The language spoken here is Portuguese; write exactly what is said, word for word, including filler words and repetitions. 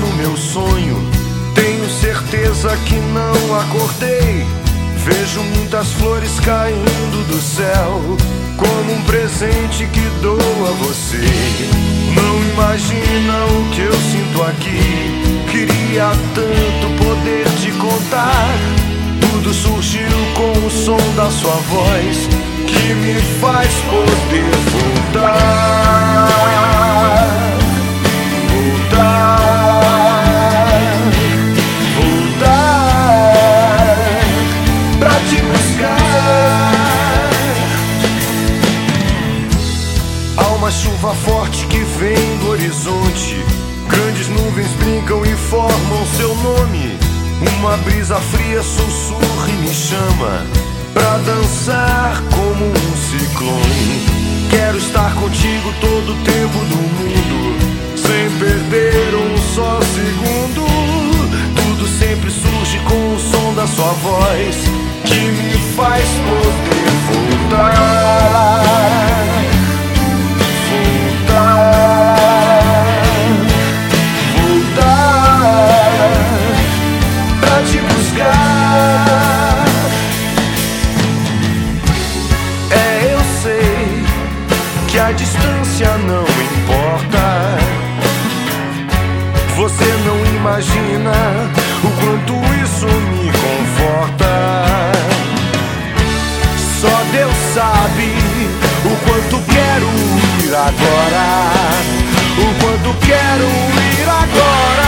no meu sonho. Tenho certeza que não acordei. Vejo muitas flores caindo do céu, como um presente que dou a você. Não imagina o que eu sinto aqui. Queria tanto poder te contar. Tudo surgiu com o som da sua voz, que me faz poder voltar. Voltar, voltar pra te buscar. Há uma chuva forte que vem do horizonte. Grandes nuvens brincam e formam seu nome. Uma brisa fria sussurra e me chama pra dançar como um ciclone. Quero estar contigo todo o tempo do mundo, sem perder um só segundo. Tudo sempre surge com o som da sua voz, que me faz poder voltar. Te buscar. É, eu sei que a distância não importa. Você não imagina o quanto isso me conforta. Só Deus sabe o quanto quero ir agora, o quanto quero ir agora.